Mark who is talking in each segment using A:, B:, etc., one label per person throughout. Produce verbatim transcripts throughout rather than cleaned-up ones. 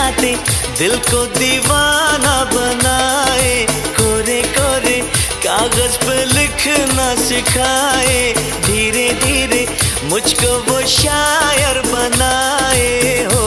A: जाते दिल को दीवाना बनाए, कोरे कोरे कागज पे लिखना सिखाए, धीरे धीरे मुझको वो शायर बनाए हो।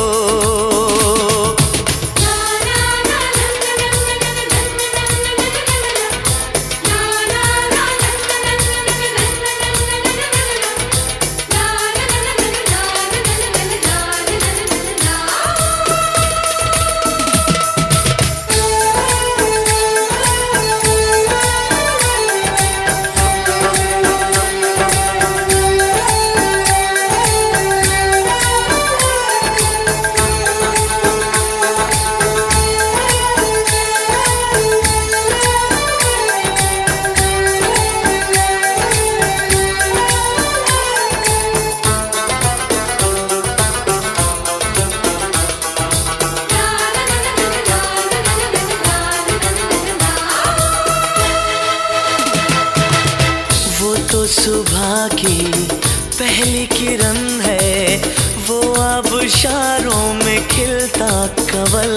A: तो सुबह की पहली किरण है, वो आबशारों में खिलता कवल।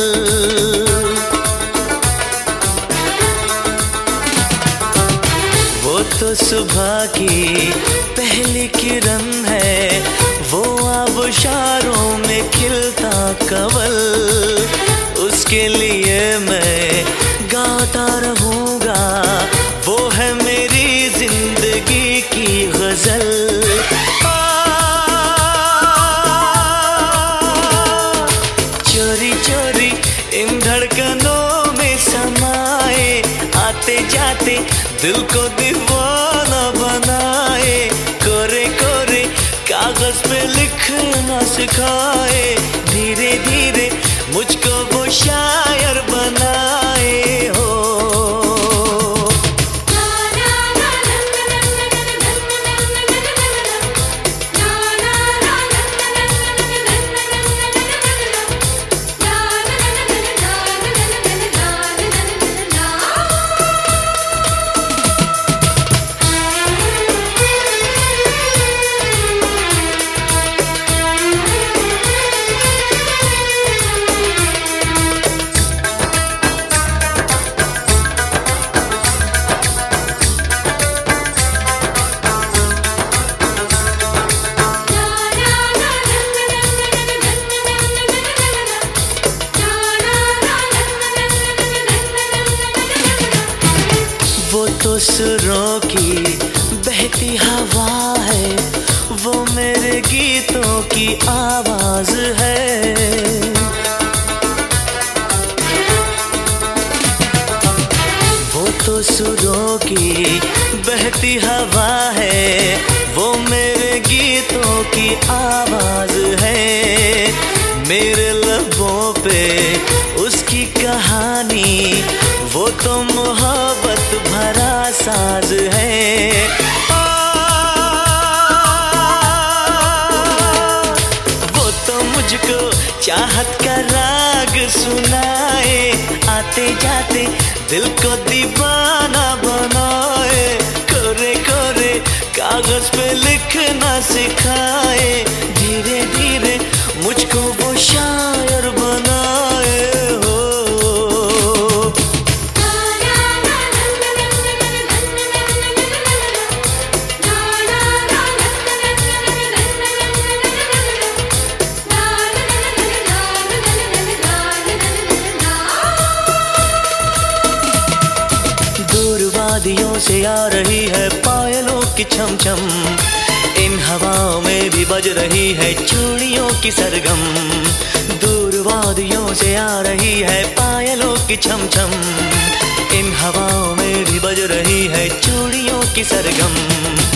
A: वो तो सुबह की पहली किरण है, वो आबशारों में खिलता कवल। उसके लिए मैं गाता रहूँगा, वो है मेरी जिंदगी की गजल। चोरी चोरी इन धड़कनों में समाए, आते जाते दिल को दीवाना बनाए, कोरे कोरे कागज पे लिखना सिखाए, धीरे धीरे मुझको वो शायर बनाए हो। वो तो सुरों की बहती हवा है, वो मेरे गीतों की आवाज है। वो तो सुरों की बहती हवा है, वो मेरे गीतों की आवाज है। मेरे लबों पे उसकी कहानी, वो तो मोहब्बत भरा साज है। आ, वो तो मुझको चाहत का राग सुनाए, आते जाते दिल को दीवाना बनाए, कोरे कोरे कागज पे लिखना सिखाए, धीरे धीरे मुझको वो शायर बनाए हो। वादियों से आ रही है पायलों की छम छम, इन हवाओं में भी बज रही है चूड़ियों की सरगम। दूर वादियों से आ रही है पायलों की छम छम, इन हवाओं में भी बज रही है चूड़ियों की सरगम।